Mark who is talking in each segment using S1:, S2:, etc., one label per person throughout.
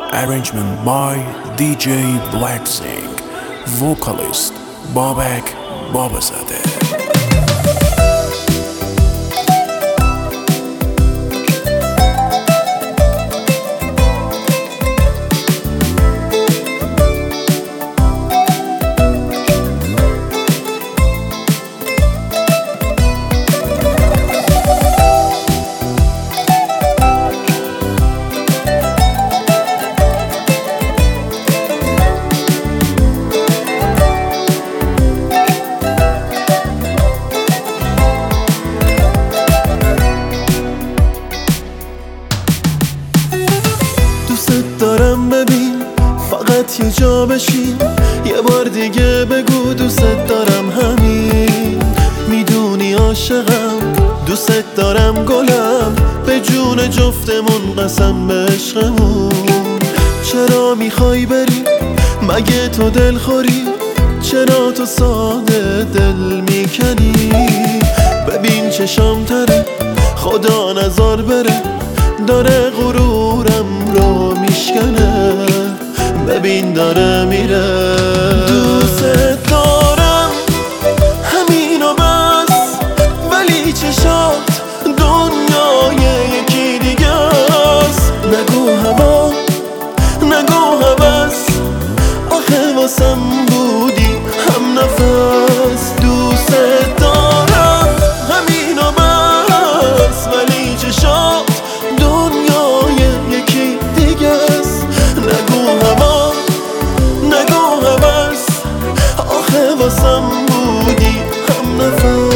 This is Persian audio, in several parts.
S1: Arrangement by DJ Blacksing. Vocalist Babak Babazadeh.
S2: دارم ببین فقط یه جا بشین، یه بار دیگه بگو دوست دارم همین. میدونی عاشقم، دوست دارم گلم، به جون جفتمون قسم به عشقمون. چرا میخوای بری؟ مگه تو دلخوری؟ چرا تو ساده دل میکنی؟ ببین چشام تره، خدا نزار بره، داره غرورم رو میشکنه. ببین داره میره. دوست دارم همینو بس، ولی چشات دنیای یکی دیگه است. نگو هوا، نگو هوس، آخه واسم بودی هم نفس. دوست دارم همینو بس، ولی چشات دنیای یکی دیگه است. نگو هوا، نگو هوس، آخه واسم بودی هم نفس.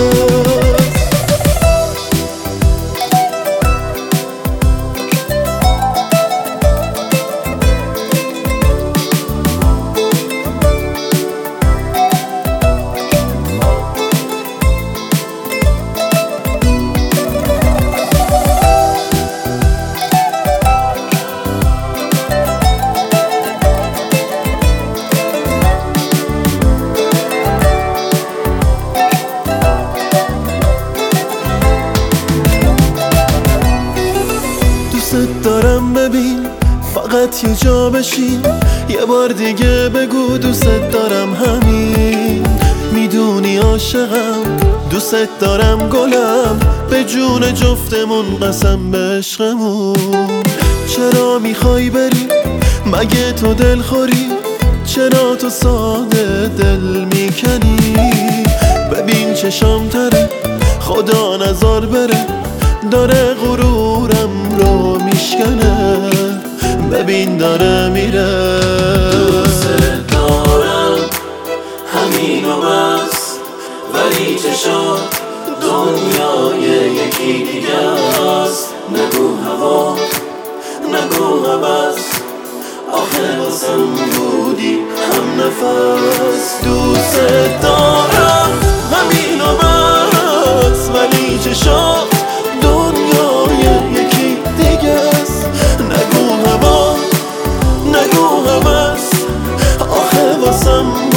S2: دارم ببین فقط یه جا بشین، یه بار دیگه بگو دوست دارم همین. میدونی عاشقم، دوست دارم گلم، به جون جفتمون قسم به عشقمون. چرا میخوای بری؟ مگه تو دلخوری؟ چرا تو ساده دل میکنی؟ ببین چشام تره، خدا نزار بره، داره غرورم رو میشکنه. ببین داره میره.
S3: دوست دارم همینو بس، ولی چشات دنیای یکی دیگه است. نگو هوا، نگو هوس، آخه واسم بودی هم نفس. دوست دارم همینو بس، ولی چشات دنیای یکی دیگه است. نگو هوا، نگو هوس، آخه واسم